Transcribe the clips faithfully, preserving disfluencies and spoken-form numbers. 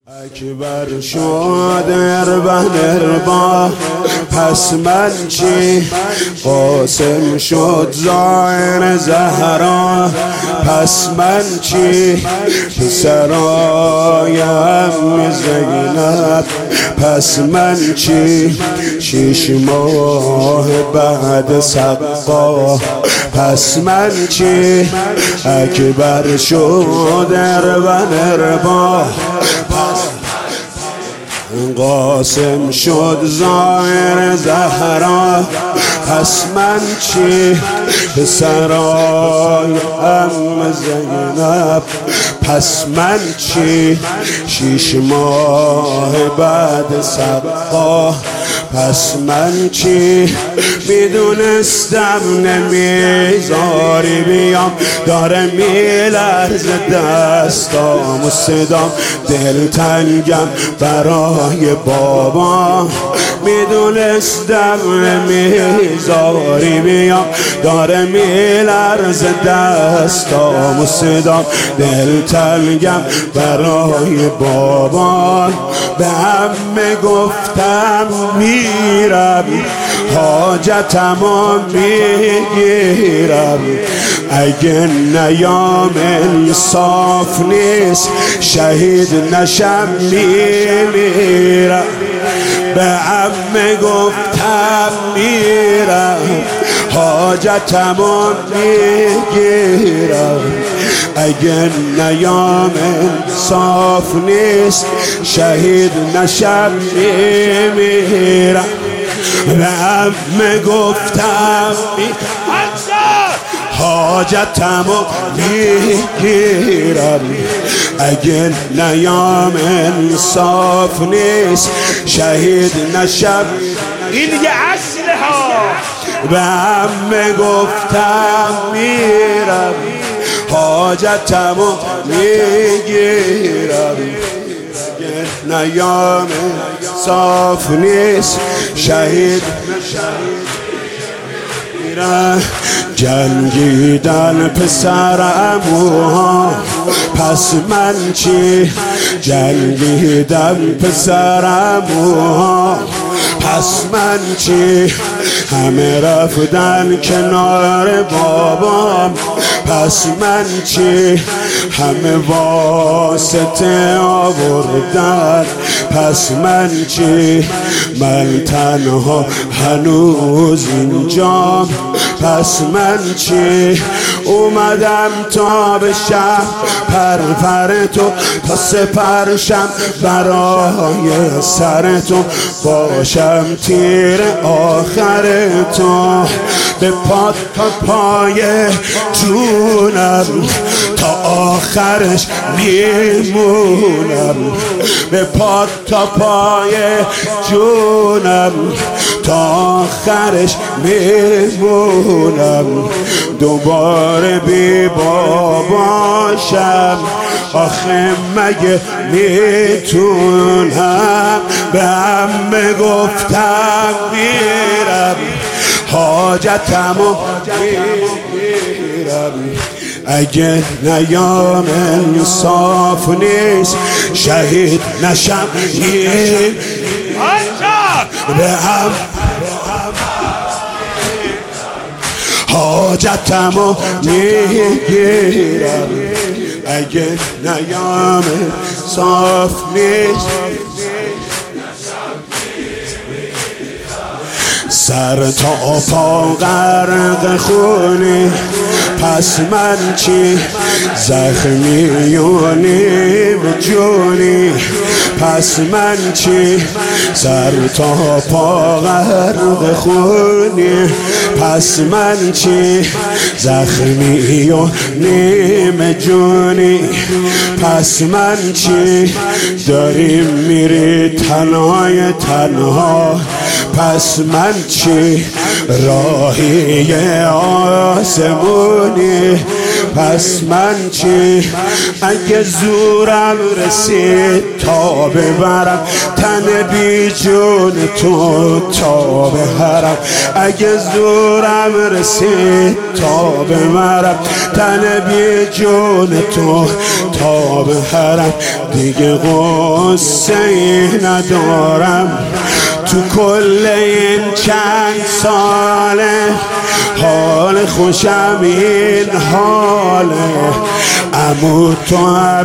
اکبر شد اربن اربا پس من چی؟ قاسم شد زایر زهرا پس من چی؟ پسرایم زینب پس من چی؟ شیش ماه بعد سقا پس من چی؟ اکبر شد اربن اربا قاسم شد زایر زهرا پس من چی؟ پسرای ام زینب پس من چی؟ شیش ماه بعد سقا پس من چی؟ میدونستم نمیذاری بیام داره میلرز دستام و صدام دلتنگم برای بابا میدونستم نمیذاری بیام داره میلرز دستام و صدام دلتنگم برای بابا به همه گفتم میرم حاجتمو میگیرم اگه نیام انصاف نیست شهید نشم میمیرم به همه گفتم میرم حاجتمو میگیرم اگه نیام انصاف نیست شهید نشم میمیرم به همه گفتم حاجتمو میگیرم اگه نیام انصاف نیست شهید نشم این دیگه اصله ها به همه گفتم میرم حاجتمو میگیرم اگه نیام انصاف نیست شهید جنگیدن پسرموها پس من چی؟ جنگیدن پسرموها پس من چی؟ همه رفتن کنار بابام پس من چی؟ همه واسطه آوردن پس من چی؟ من تنها هنوز اینجام پس من چی؟ اومدم تا بشم پر پر تو تا سپرشم برای سر تو باشم تیر آخر تو به پا تا پای جونم تا آخرش میمونم به پا تا پای جونم تا آخرش میمونم دوباره بی باباشم آخه مگه میتونم به همه گفتم میرم حاجتمو میگیرم اگه نیام انصاف نیست شهید نشم به هم حاجتمو میگیرم اگه نیام انصاف نیست سر تا پا غرق خونی پس من چی؟ زخمی و نیم جونی پس من چی؟ سر تا پا غرق خونی پس من چی؟ زخمی و نیم جونی پس من چی؟ داریم میری تنهای تنها پس من چی؟ راهی آسمونی پس من چی؟ اگه زورم رسید تا ببرم تن بی جون تو تا بهرم، اگه زورم رسید تا ببرم تن بی جون تو تا بهرم. دیگه غصه ای ندارم تو کل این چند ساله، حال خوشم این حاله. عمو تو هم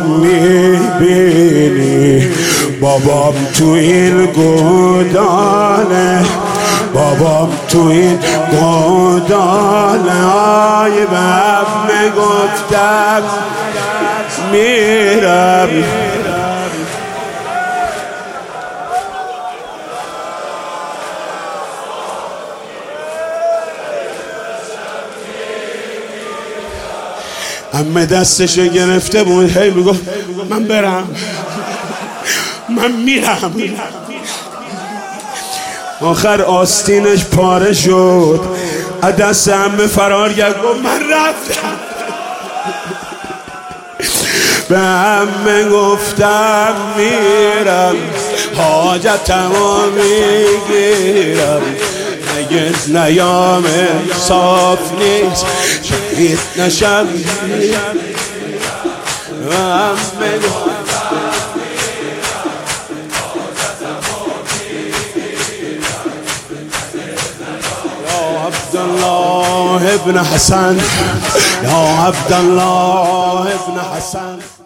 میبینی بابام تو این گوداله، بابام تو این گوداله. آی به هم میگفتم میرم، همه دستشو گرفته بود هی میگفت من برم من میرم. آخر آستینش پاره شد، از دست همه فرار کرد، گفت من رفتم. به همه گفتم میرم، حاجتمو میگیرم. نگز نیام صاف نیست شهید نشم. و همه یا عبدالله ابن حسن، یا عبدالله ابن حسن.